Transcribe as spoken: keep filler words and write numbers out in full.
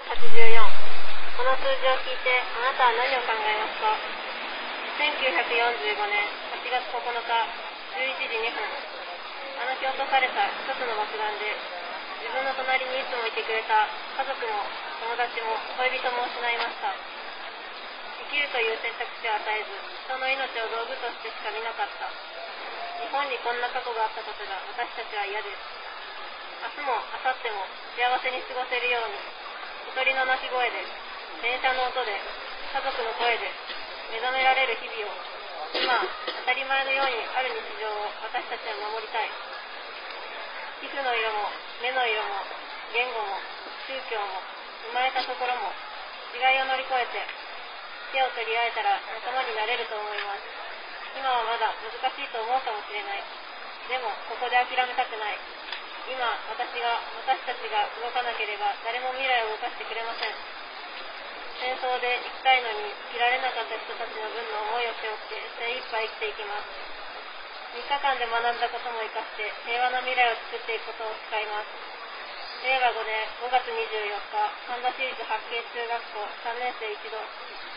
はちじゅうよん。この数字を聞いてあなたは何を考えますか？せんきゅうひゃくよんじゅうごねんはちがつここのかじゅういちじにふん、あの日落とされた一つの爆弾で自分の隣にいつもいてくれた家族も友達も恋人も失いました。生きるという選択肢を与えず、人の命を道具としてしか見なかった。日本にこんな過去があったことが私たちは嫌です。明日も明後日も幸せに過ごせるように、小鳥の鳴き声で、電車の音で、家族の声で目覚められる日々を、今当たり前のようにある日常を私たちは守りたい。皮膚の色も目の色も言語も宗教も生まれたところも違いを乗り越えて手を取り合えたら仲間になれると思います。今はまだ難しいと思うかもしれない。でもここで諦めたくない。今私が私たちが動かなければ誰も未来を動かしてくれません。戦争で生きたいのに生きられなかった人たちの分の思いを背負って精一杯生きていきます。みっかかんで学んだことも生かして平和な未来を作っていくことを誓います。れいわごねんごがつにじゅうよっか、半田市立八景中学校さんねん生一同。